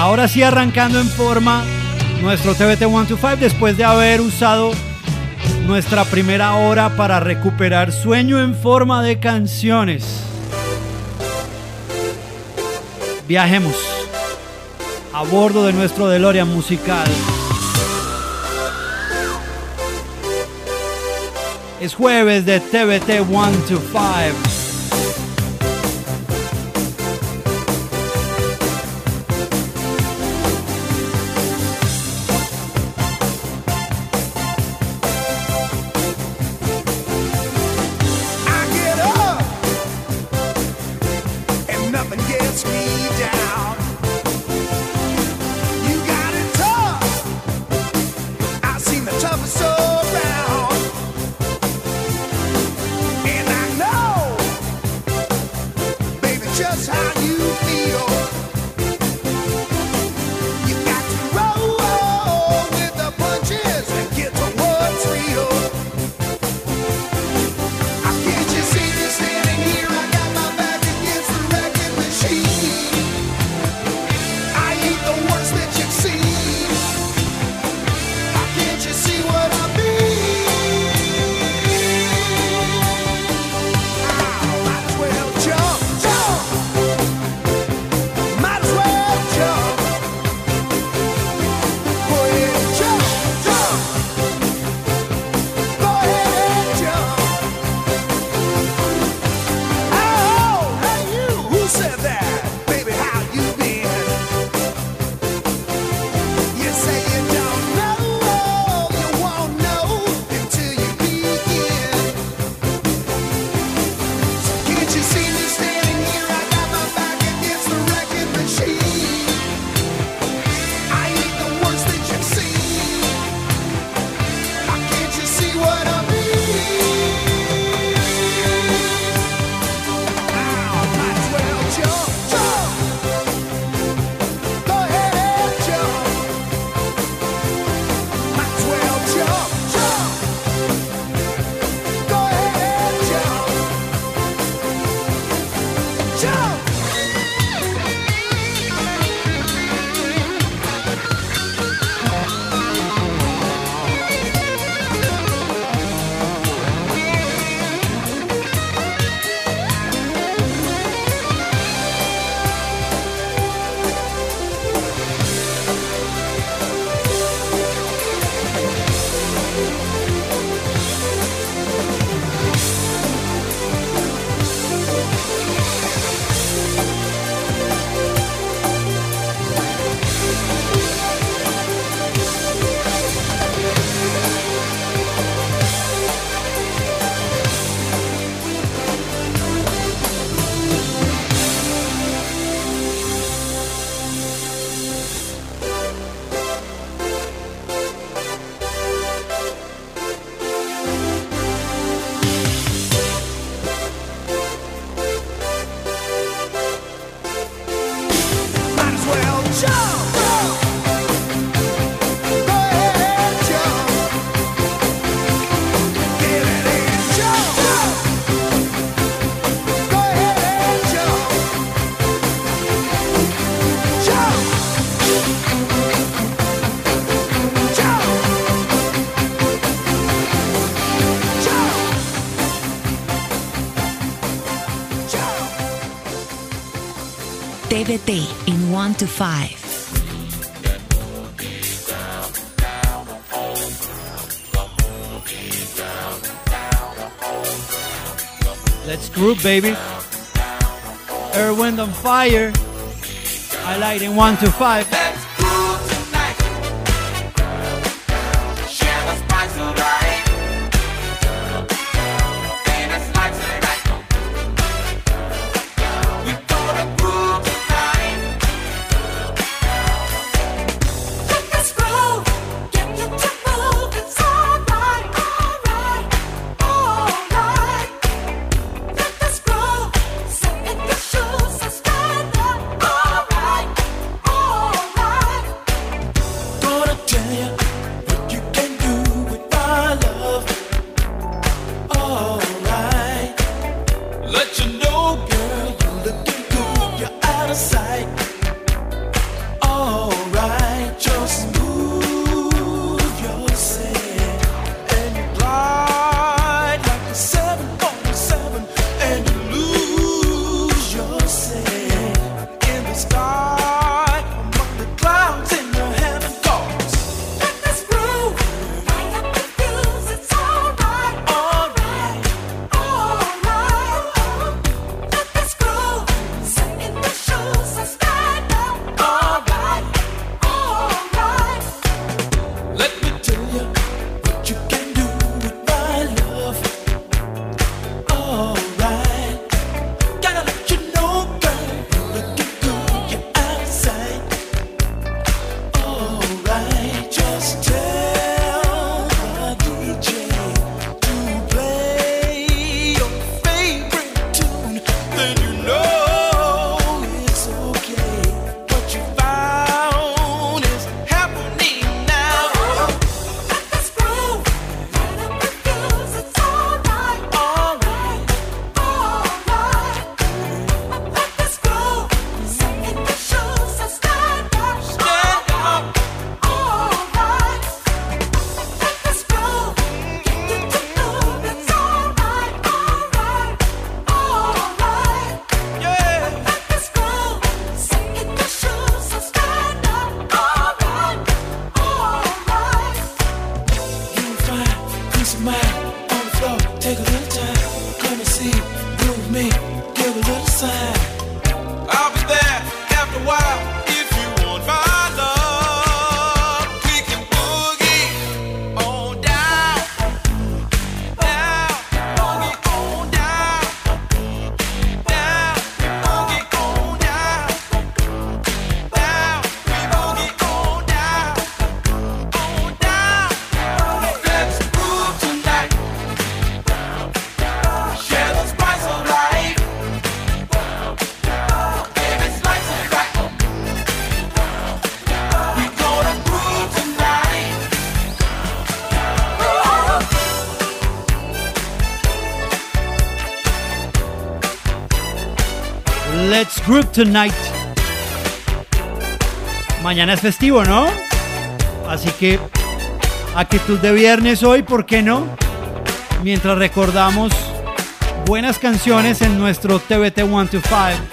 ahora sí arrancando en forma nuestro TBT 1 to 5 después de haber usado nuestra primera hora para recuperar sueño en forma de canciones. Viajemos a bordo de nuestro DeLorean musical. Es jueves de TBT 1 to 5. TBT in 1 to 5. Let's groove, baby. Earth, Wind and Fire. I like it in 1 to 5. Alright. floor, take a little time. Come and see, groove me, give a little sign. I'll be there after a while if you want my love. We can boogie on down, down, boogie on down, down, boogie on down, down, we boogie on down, on down. Let's groove tonight. Share the spice of life. Baby, slice it right. We gonna groove tonight. Let's Group Tonight. Mañana es festivo, ¿no? Así que actitud de viernes hoy, ¿por qué no? Mientras recordamos buenas canciones en nuestro TBT 1 to 5.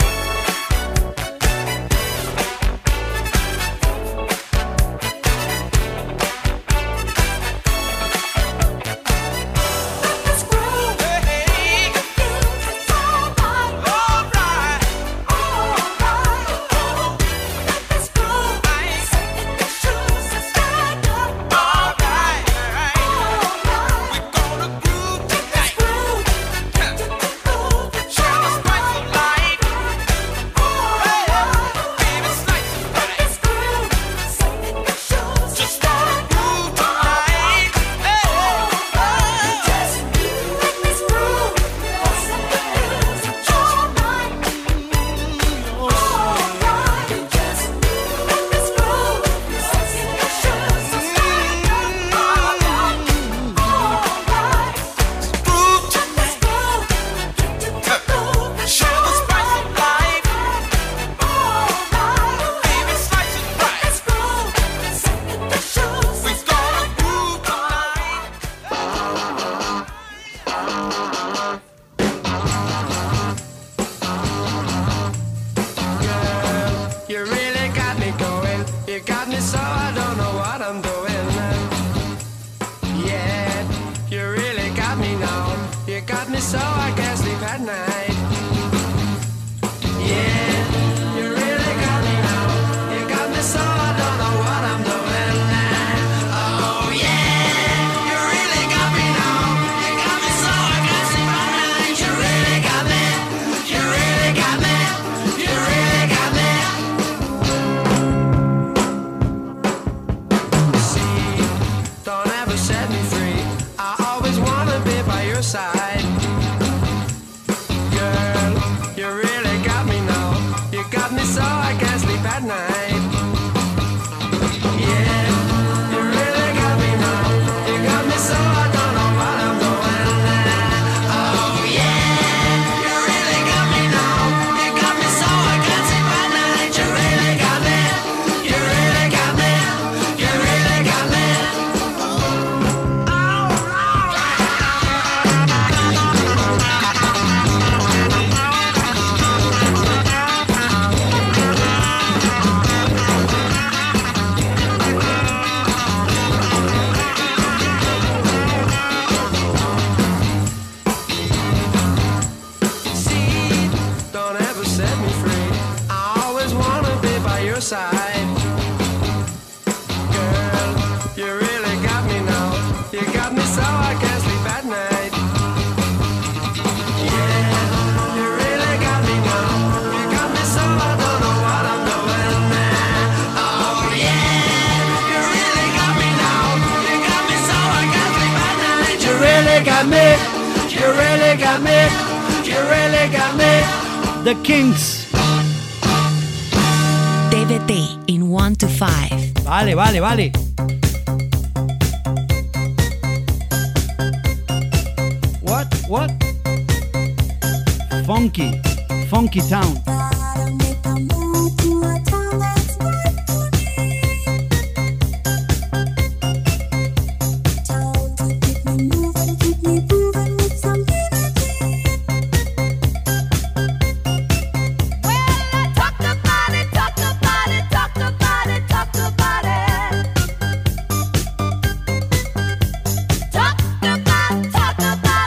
The Kings. TBT in 1 to 5. Vale. What? Funky Town. Talk about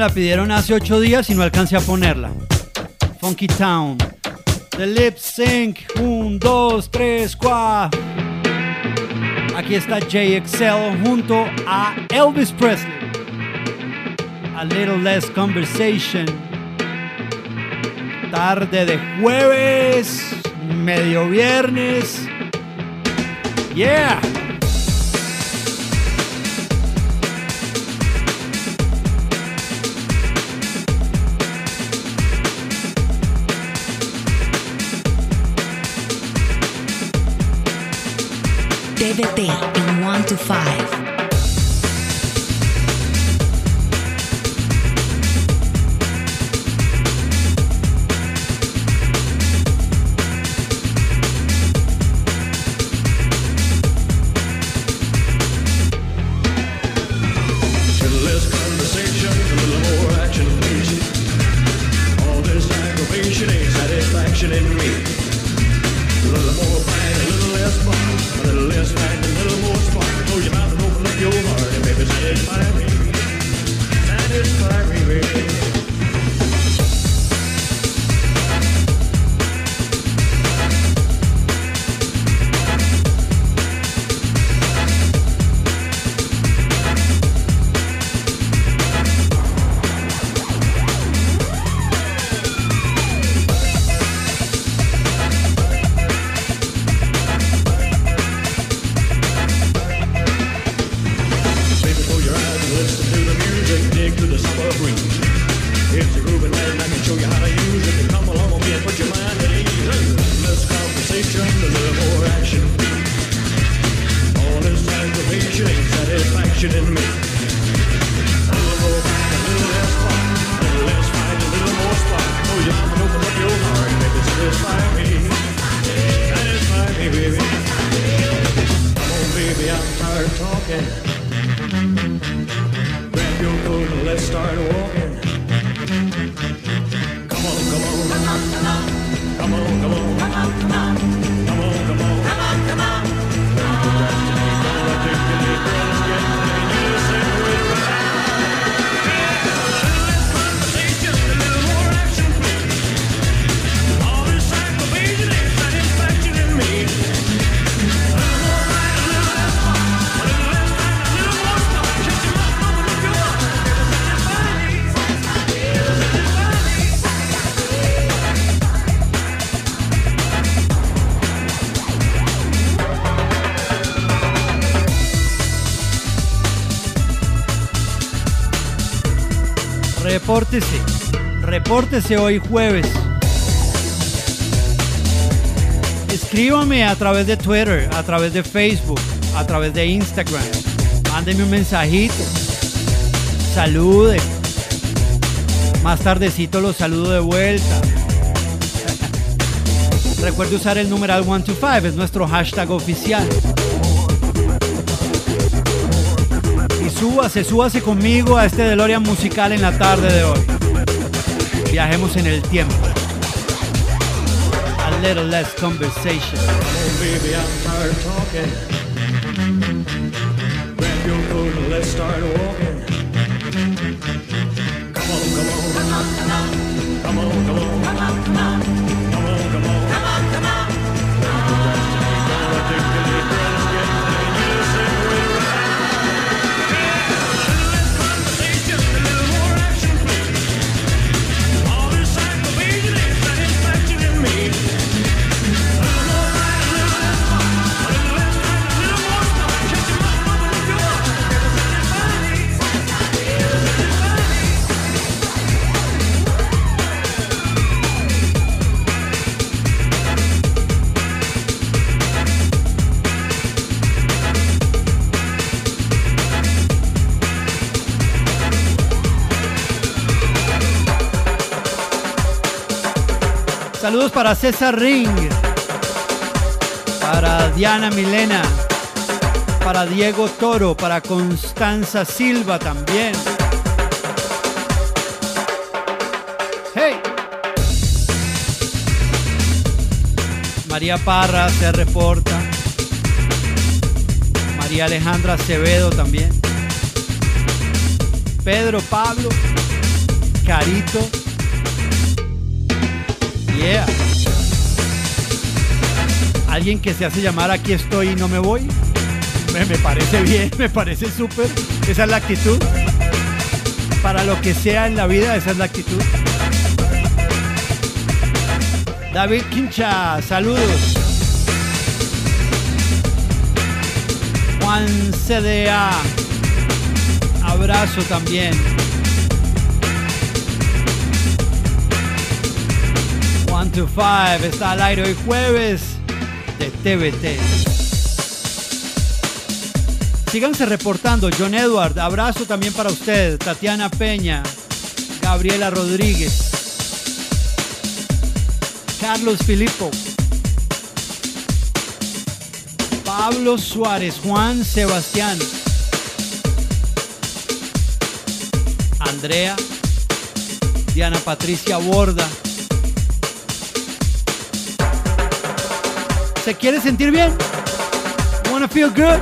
la pidieron hace 8 días y no alcancé a ponerla. Funky Town. The Lip Sync. 1, 2, 3, 4. Aquí está JXL junto a Elvis Presley. A Little Less Conversation. Tarde de jueves, medio viernes. Yeah. TVT in 1 to 5. Repórtese hoy jueves. Escríbame a través de Twitter, a través de Facebook, a través de Instagram. Mándeme un mensajito. Salude. Más tardecito los saludo de vuelta. Recuerde usar el numeral 125, es nuestro hashtag oficial. Y súbase conmigo a este DeLorean musical en la tarde de hoy. Viajemos en el tiempo. A little less conversation. Oh baby, I'm tired talking. Grab your coat and let's start walking. Come on, come on, come on, come on, come on, come on, come on, come on, come on, come on, come on. Saludos para César Ring, para Diana Milena, para Diego Toro, para Constanza Silva también. ¡Hey! María Parra se reporta. María Alejandra Acevedo también. Pedro Pablo. Carito. Yeah. Alguien que se hace llamar Aquí estoy y no me voy. Me parece bien, me parece súper. Esa es la actitud. Para lo que sea en la vida, esa es la actitud. David Quincha, saludos. Juan CDA, abrazo también. 1 to 5 está al aire hoy jueves de TVT. Síganse reportando. John Edward, abrazo también para ustedes. Tatiana Peña, Gabriela Rodríguez, Carlos Filipo, Pablo Suárez, Juan Sebastián, Andrea, Diana Patricia Borda. ¿Se quiere sentir bien? Wanna feel good?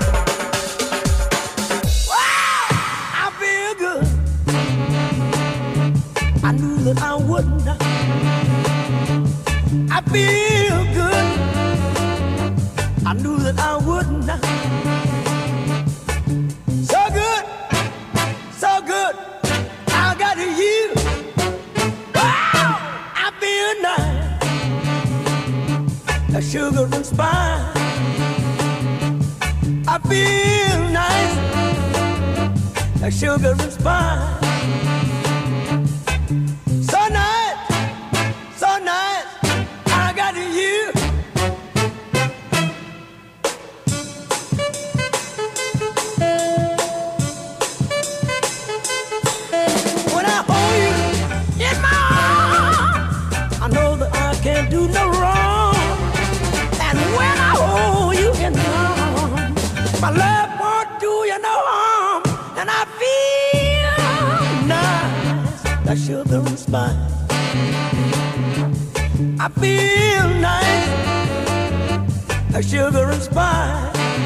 I feel good. I knew that I wouldn't. I feel good. I knew that I wouldn't. So good, so good. I got you. Wow, I feel nice. A sugar and spice. I feel nice. A sugar and spice. So nice, so nice. I got you. When I hold you in my arms, I know that I can't do no wrong. And when I hold you in my arms, my love won't do you no harm. And I feel nice, like sugar and spice. I feel nice, like sugar and spice.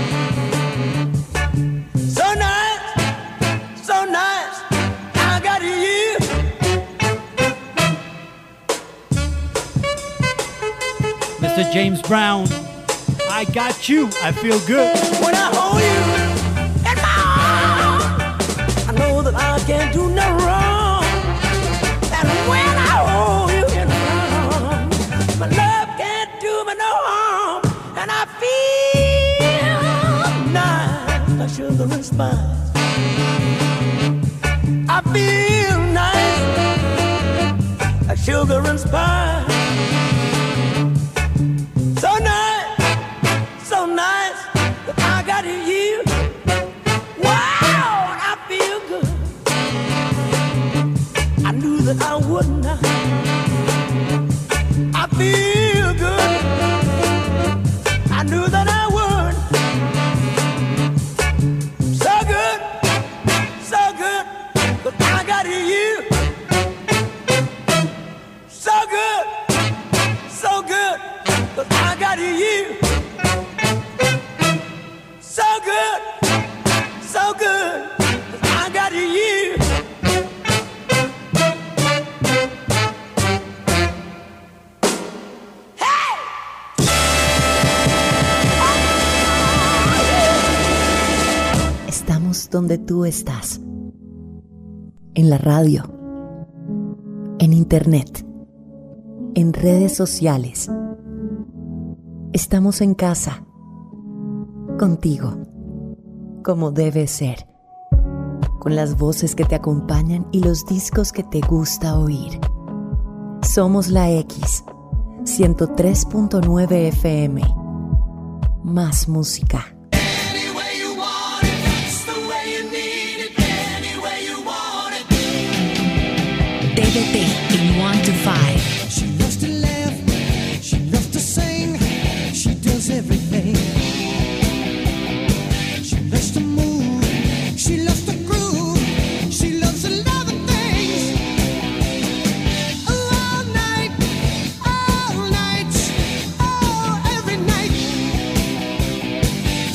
So nice, so nice, I got you. Mr. James Brown, I got you, I feel good. When I hold you in my arms, I know that I can't do no wrong. And when I hold you in my arms, my love can't do me no harm. And I feel nice, like sugar and spice. I feel nice, like sugar and spice. So nice, so nice, that I got you. Wow, I feel good. I knew that I wouldn't. I feel good. I knew that I would. So good, but I got you. So good, but I got you. So good, but I got you. Estamos donde tú estás. En la radio, en internet, en redes sociales. Estamos en casa, contigo, como debe ser, con las voces que te acompañan y los discos que te gusta oír. Somos la X, 103.9 FM. Más música. TVT in 1 to 5. She loves to laugh, she loves to sing, she does everything. She loves to move, she loves to groove, she loves a lot of things. All night, oh, every night.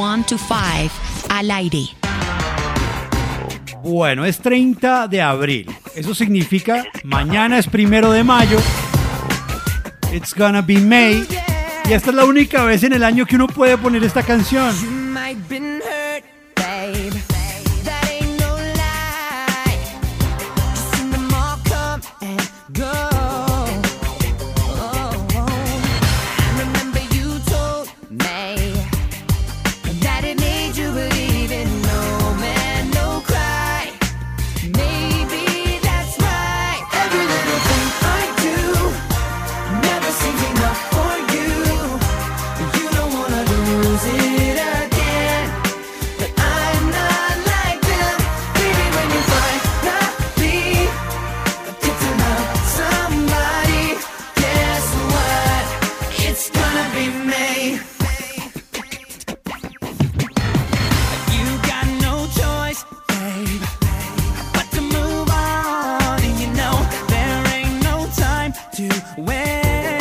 1 to 5 al aire. Bueno, es 30 de abril. Eso significa mañana es 1 de mayo. It's gonna be May. Y esta es la única vez en el año que uno puede poner esta canción. You might been hurt, babe. That ain't no lie. Just seen them all come and go. I remember you told me that it made you believe in no man, no cry. Maybe that's right. Every little thing I do never seems enough for you. You don't wanna lose it again, but I'm not like them. Baby, when you finally get to love somebody, guess what? It's gonna be me. You got no choice, babe, but to move on. And you know there ain't no time to waste.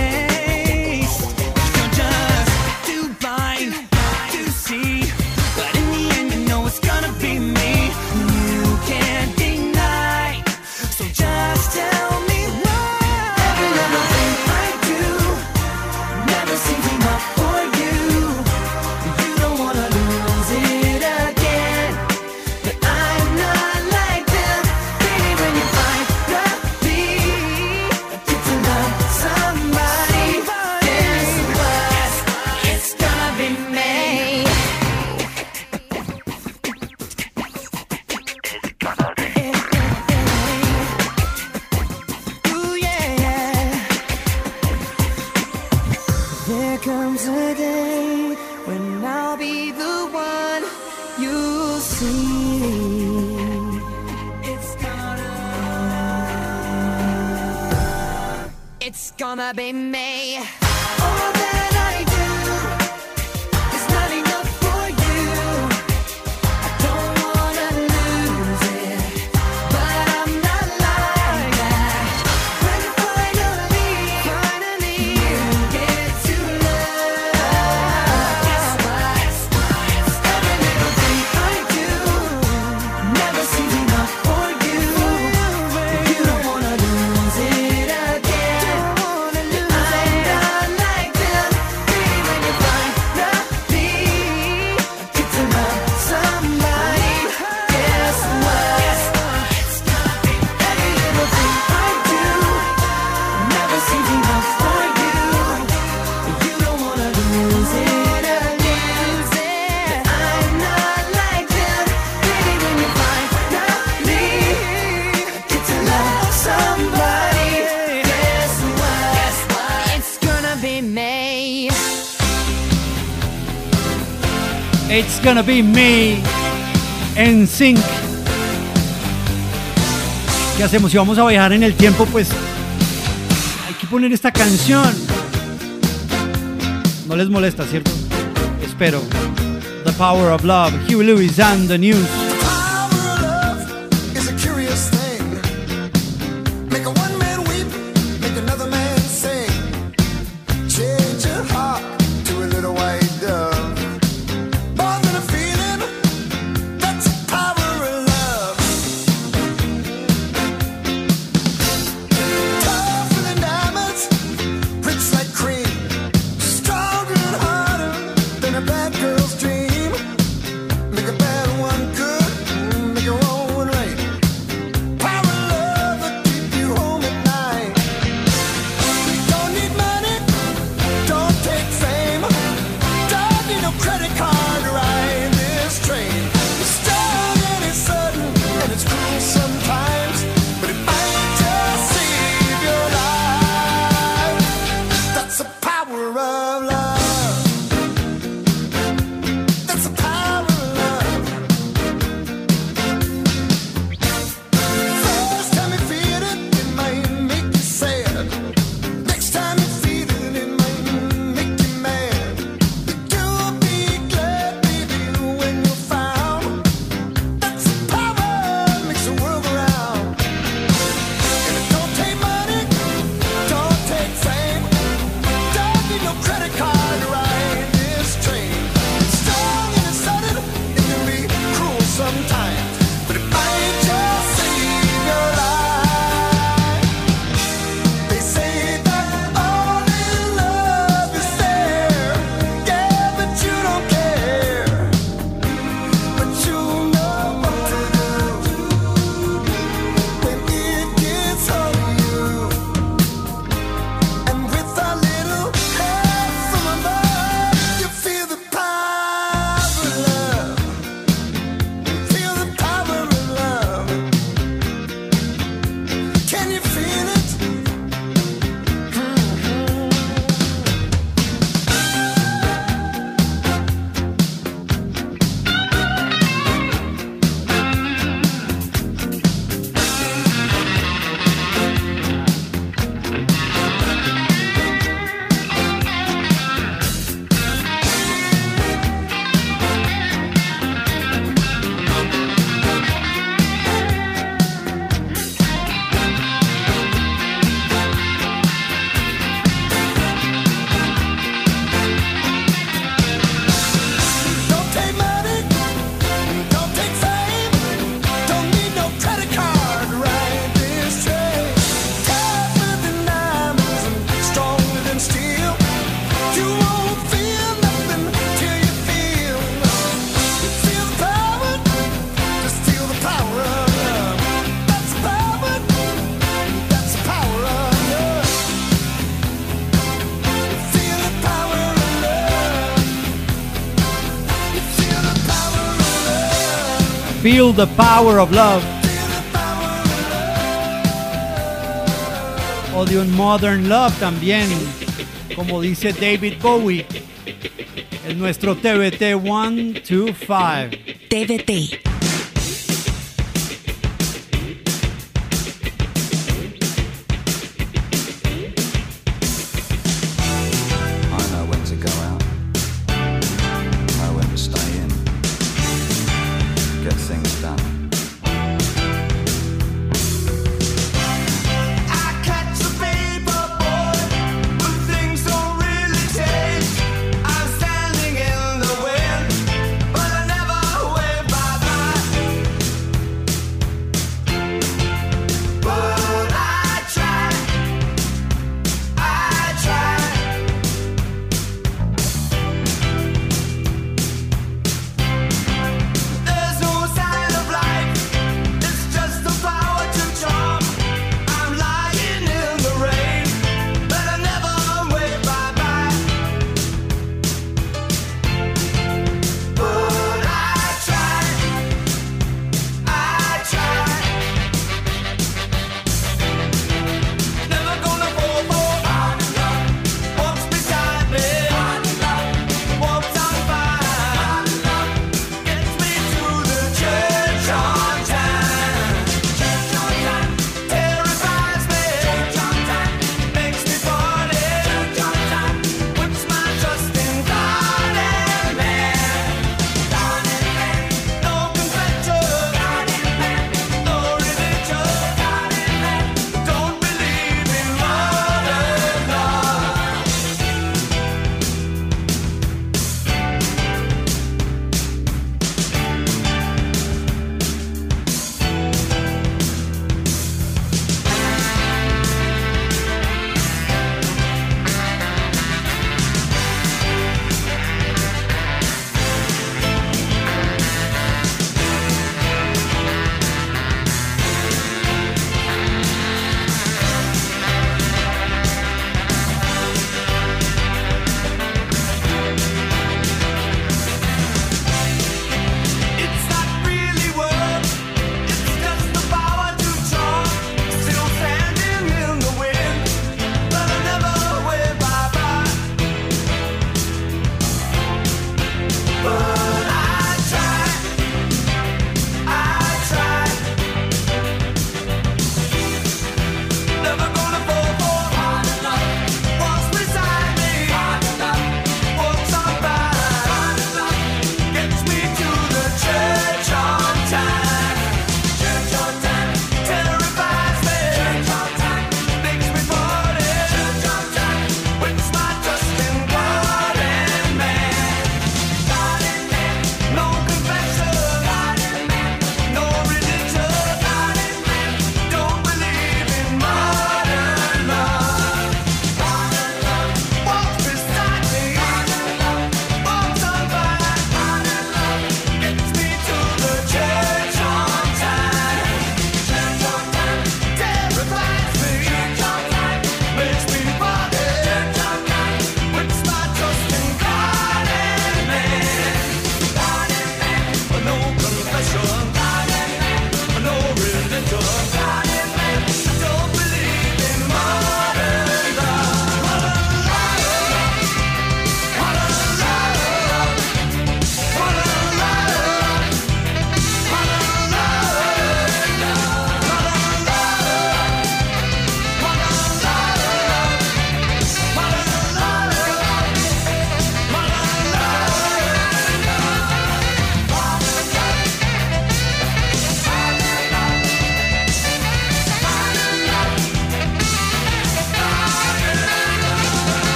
You're just too blind to see, but in the end you know it's gonna be me. You can't deny, so just tell me why. Every little thing I do never seems enough for you. You don't wanna lose it again, but I'm not like them. Baby, when you finally get to love somebody, guess what? It's gonna be me. Ooh, yeah. There comes a day when I'll be the one you see. It's gonna be me. All that I do is not enough for you. I don't wanna lose it, but I'm not like that. When finally you get to love, guess what? Every little thing I do never seems enough for you. You don't wanna lose it again. I'm not like them. Baby, when you finally get to love somebody, guess what? It's gonna be every little thing I do never seems enough for you. You don't wanna lose it again. I'm not like them. Baby, when you finally get to love somebody, guess what? It's gonna be me. It's gonna be me. NSYNC. ¿Qué hacemos? Si vamos a viajar en el tiempo, pues hay que poner esta canción. No les molesta, ¿cierto? Espero. The Power of Love. Huey Lewis and the News. Power of love is a curious thing. Make a one man weep, make another man sing. Change your heart to a little white dove. More than a feeling, that's the power of love. Tougher than diamonds, rich like cream. Stronger and harder than a bad girl's dream. Make a bad one good. sometimes, but it might just save your life. They say that all in love is fair, yeah, but you don't care. But you know what to do when it gets hold of you. And with a little help from above, you feel the power of love. Feel the power of love. Can you feel it? Don't take money, don't take fame, don't need no credit card to ride this train. Tougher than diamonds and stronger than steel. You won't feel nothing till you feel love. You feel the power, just feel the power of love. That's the power, that's the power of love. You feel the power of love. You feel the power of love. Feel the power of love. Feel the power of love. O de un Modern Love también, como dice David Bowie, en nuestro TBT 125. TVT. I know when to go out, know when to stay in, get things done. I catch a paper boy when things don't really change. I'm standing in the wind, but I never wave bye-bye. But I try. There's no sign of life.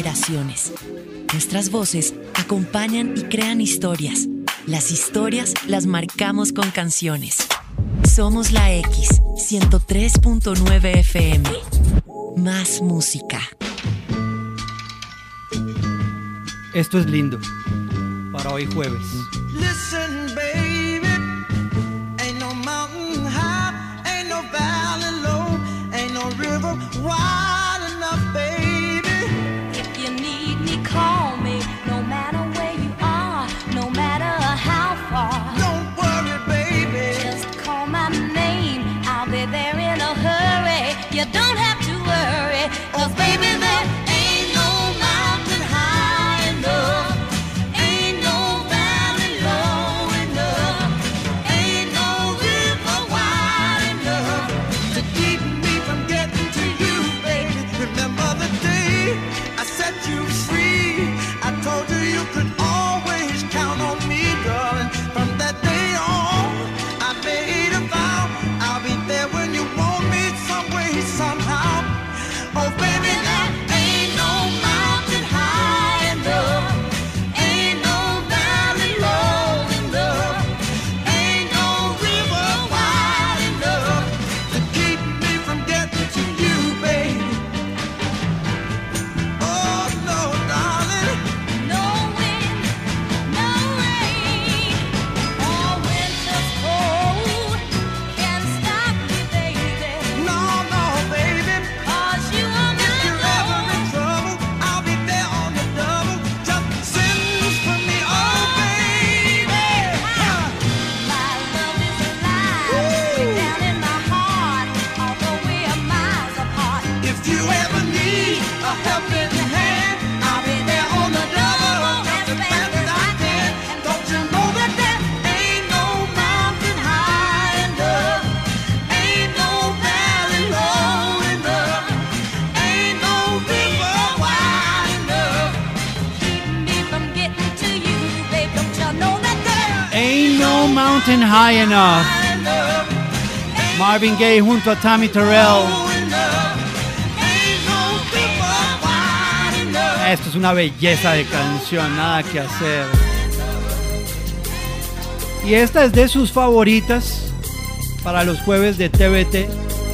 generaciones. Nuestras voces acompañan y crean historias. Las historias las marcamos con canciones. Somos la X 103.9 FM. Más música. Esto es lindo para hoy jueves. Listen, baby, ain't no mountain high, ain't no valley low, ain't no river wide enough, baby. If you need me, call me, no matter where you are, no matter how far. Don't worry, baby, Just call my name, I'll be there in a hurry. You don't have to worry, 'cause baby, there ain't no mountain high enough, ain't no valley low enough, ain't no river wide enough to keep me from getting to you, baby. Remember the day I set you free, I told you you could always count on me, darling. From that day on, I made a vow, I'll be there when you want me, some way, somehow. Oh, baby, there ain't no mountain high enough, ain't no valley low enough, ain't no river wide enough to keep me from getting to you, baby. Oh, no, darling. No wind, no rain, or winter's cold can stop me, baby. No, no, baby. 'Cause you are If my you're ever in love. trouble, I'll be there on the double. Just send for me, oh, baby. My love is alive, way down in my heart, although we are miles apart. If you ever need a helping hand, I'll be there on the double, just as fast as I can. Don't you know that there ain't no mountain high enough, ain't no valley low enough, ain't no river wide enough Keep me from getting to you, babe. Don't you know that there Ain't no mountain high enough. enough, Marvin Gaye junto a Tammy Terrell. ain't no river wide enough. Esto es una belleza de canción, nada que hacer. Y esta es de sus favoritas para los jueves de TVT.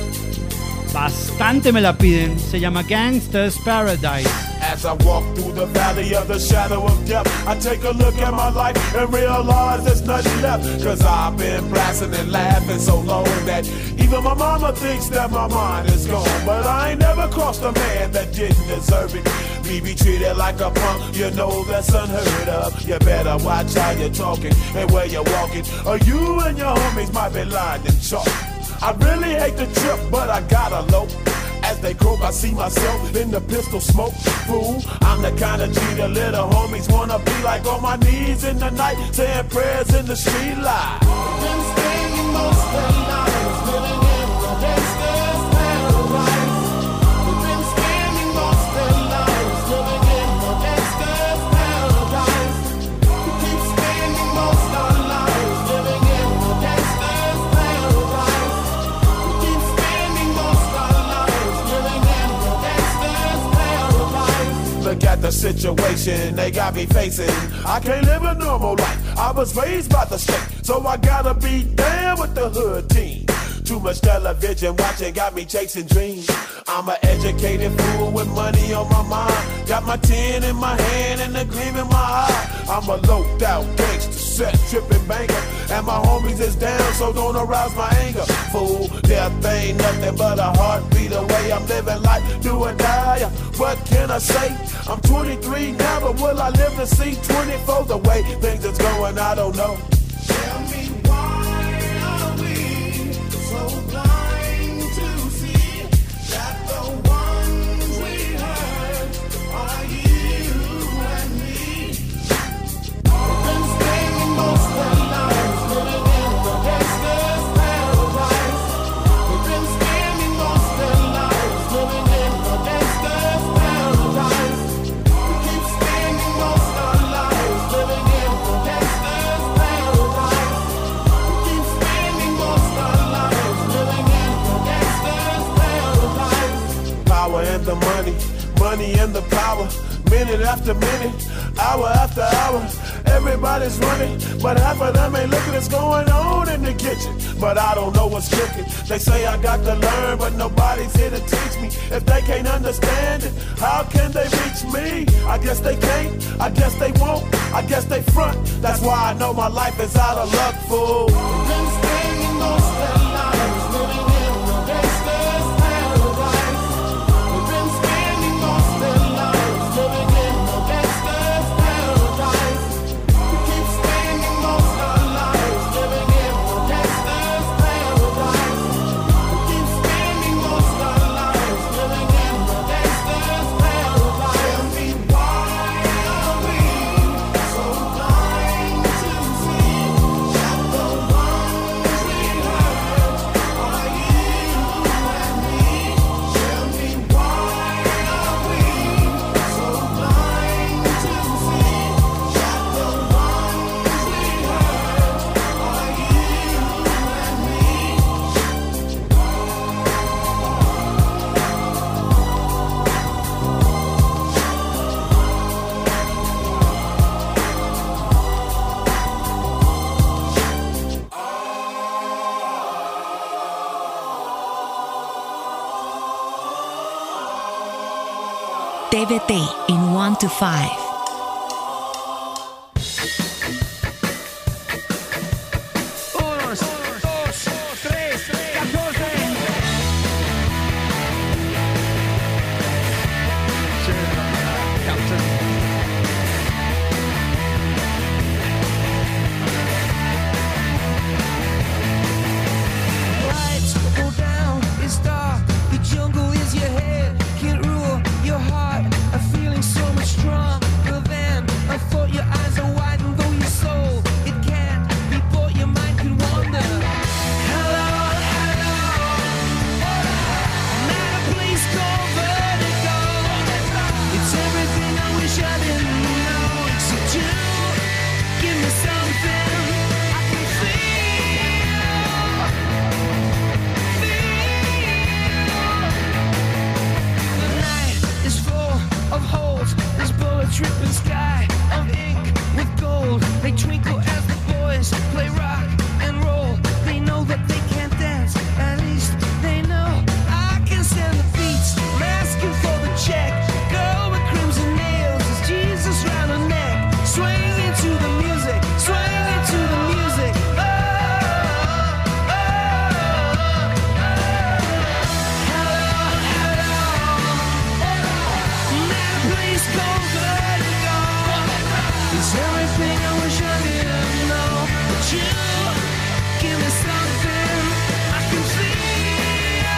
Bastante me la piden. Se llama Gangsta's Paradise. As I walk through the valley of the shadow of death, I take a look at my life and realize there's nothing left. Cause I've been blasting and laughing so long that even my mama thinks that my mind is gone. But I ain't never crossed a man that didn't deserve it. Me be treated like a punk, you know that's unheard of. You better watch how you're talking and where you're walking, or you and your homies might be lined in chalk. I really hate the trip, but I gotta low. As they croak, I see myself in the pistol smoke. Fool, I'm the kind of G the little homies wanna be like, on my knees in the night, saying prayers in the street light. Been spending most of their lives living in the gangster's paradise. We've been spending most of their lives living in the gangster's paradise. We keep spending most of our lives living in the gangster's paradise. We keep spending most of our lives living in the gangster's paradise. Look at the situation they got me facing. I can't live a normal life. I was raised by the state, so I gotta be down with the hood team. Too much television watching got me chasing dreams. I'm an educated fool with money on my mind. Got my 10 in my hand and a gleam in my eye. I'm a loped out gangster, set tripping banker, and my homies is down, so don't arouse my anger. Fool, death ain't nothing but a heartbeat away. I'm living life, do or die. What can I say? I'm 23 now, but will I live to see 24? The way things is going, I don't know. Tell me why are we so blind to see that the ones we hurt are you and me? We've been spending most of our lives living in the gangster's paradise. We've been spending most of our lives living in the gangster's paradise. We keep spending most of our lives living in the gangster's paradise. We keep spending most of our lives living in the gangster's paradise. Power and the money, money and the power. minute after minute, hour after hour. Everybody's running, but half of them ain't looking what's going on in the kitchen. But I don't know what's cooking. They say I got to learn, but nobody's here to teach me. If they can't understand it, how can they reach me? I guess they can't, I guess they won't, I guess they front. That's why I know my life is out of luck, fool. Been staying most of their lives, living in a gangster's paradise. We've been spending most of their lives, living in a gangster's paradise. We keep spending most of our lives, living in a gangster's paradise. We keep spending most of our lives, living in a gangster's paradise. Tell me why are we so blind to see that the ones we hurt are you and me? Tell me why are we so blind to see that the ones we hurt are you and me? TVT in 1 to 5. Lights go down, it's dark. The jungle is your head, can't rule your heart. A feeling so much stronger than I thought. Your eyes are wide, and though your soul it can't be bought, your mind can wander. Hello, hello. I'm at a place called Vertigo. It's everything I wish I didn't know, except you. Give me something I can feel. The night is full of holes. There's bullets dripping sky of ink with gold. They twinkle as the boys play rock and roll. They know that they can't dance. At least they know I can stand the beats. I'm asking for the check. Girl with crimson nails is Jesus round her neck. Swing into the music. Swing into the music. Oh, oh, oh, hello, hello. I'm at a place called Vertigo. It's everything I wish I didn't know. But you give me something I can feel.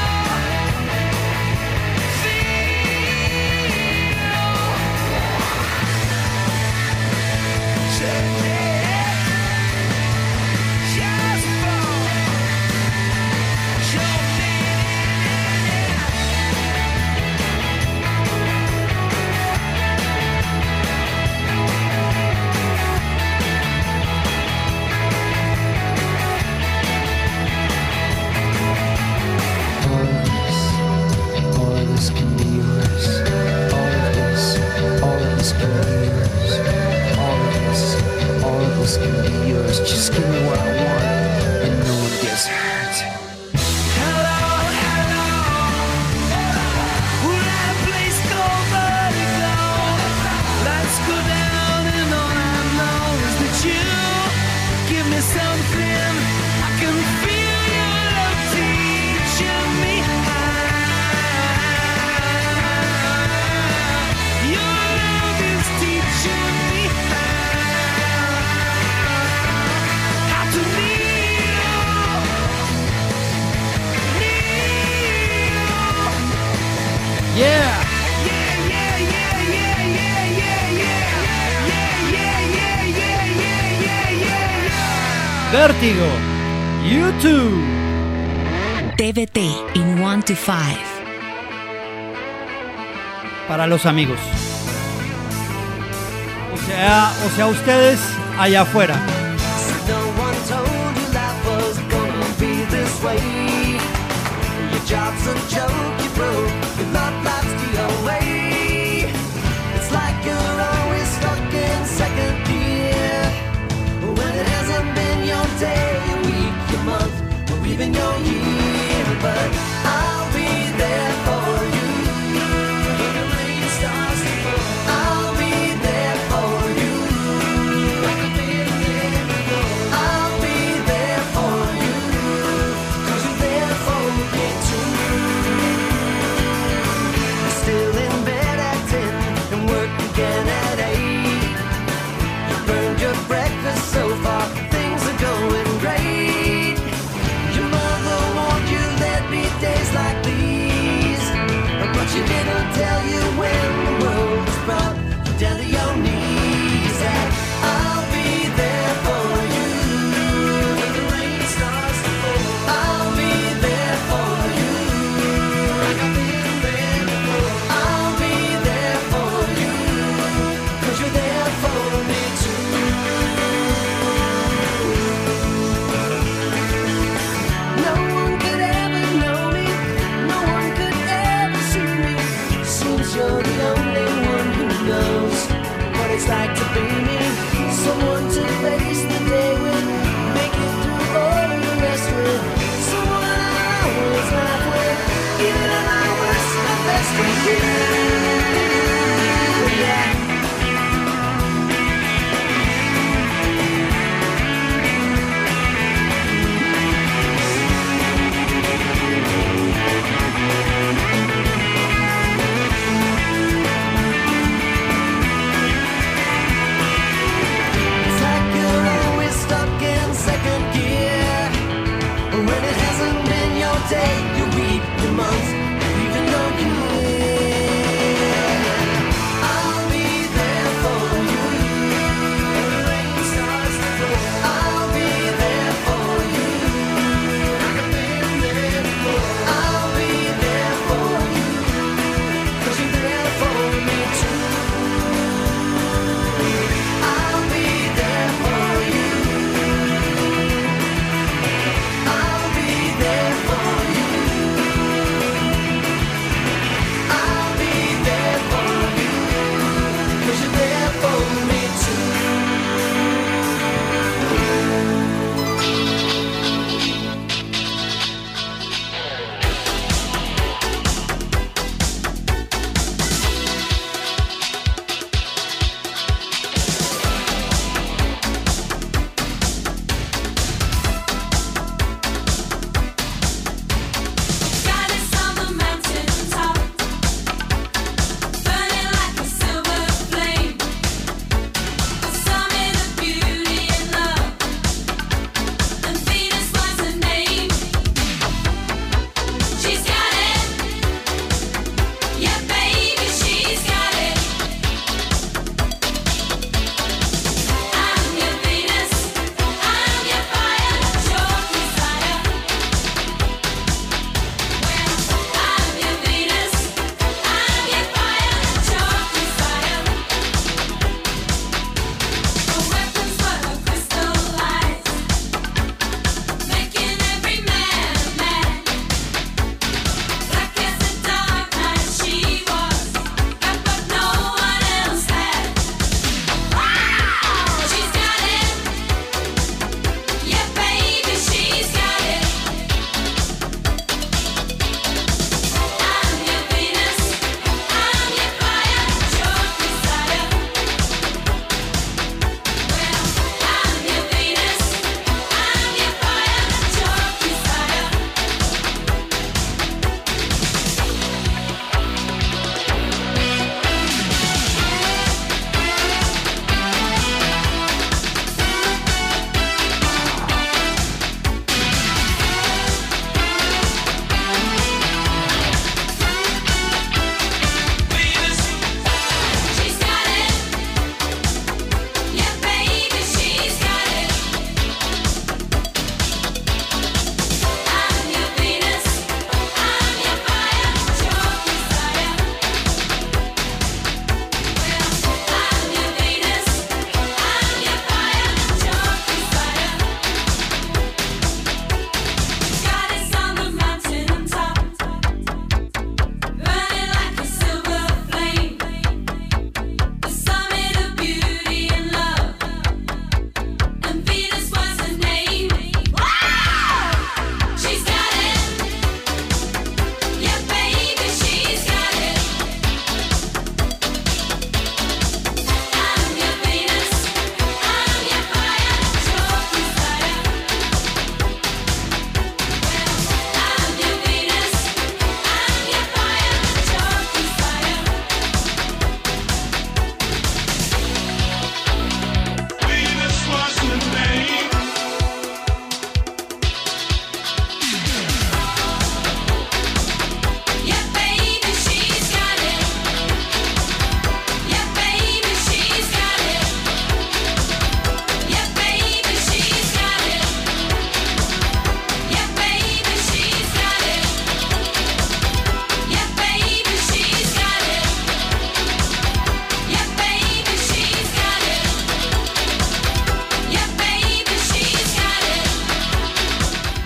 Check it. Just fall. Show me. All of this can be yours. All of this can be yours. All of this can be yours. Just give me what I want, and no one gets hurt. Hello, hello. We're at a place called Vertigo. Lights go down, and all I know is that you give me something I can feel. Your love teaching me how. Your love is teaching me how to kneel. Yeah. Vértigo. YouTube. TVT in 1 to 5. Para los amigos. O sea ustedes allá afuera. No one told you life was gonna be this way. Your job's a joke, you broke. Your love life's the away. It's like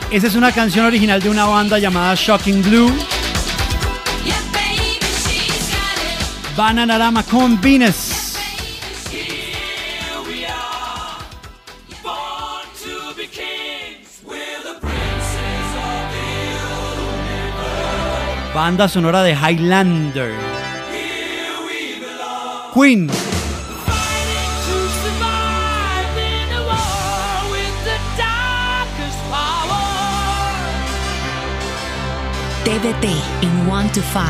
Esa es una canción original de una banda llamada Shocking Blue. Bananarama con Venus. Banda sonora de Highlander. Queen. TVT in 1 to 5.